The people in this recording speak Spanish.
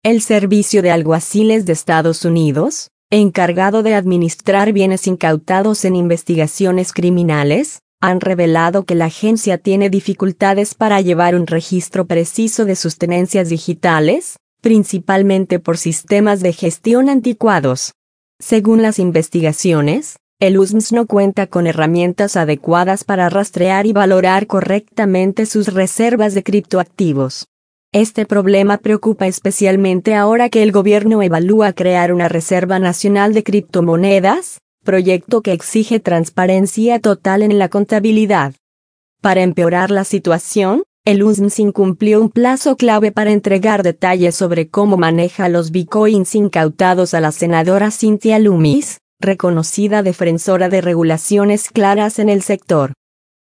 El Servicio de Alguaciles de Estados Unidos, encargado de administrar bienes incautados en investigaciones criminales, han revelado que la agencia tiene dificultades para llevar un registro preciso de sus tenencias digitales, principalmente por sistemas de gestión anticuados. Según las investigaciones, el USMS no cuenta con herramientas adecuadas para rastrear y valorar correctamente sus reservas de criptoactivos. Este problema preocupa especialmente ahora que el gobierno evalúa crear una Reserva Nacional de Criptomonedas, proyecto que exige transparencia total en la contabilidad. Para empeorar la situación, el USMS incumplió un plazo clave para entregar detalles sobre cómo maneja los bitcoins incautados a la senadora Cynthia Lummis, reconocida defensora de regulaciones claras en el sector.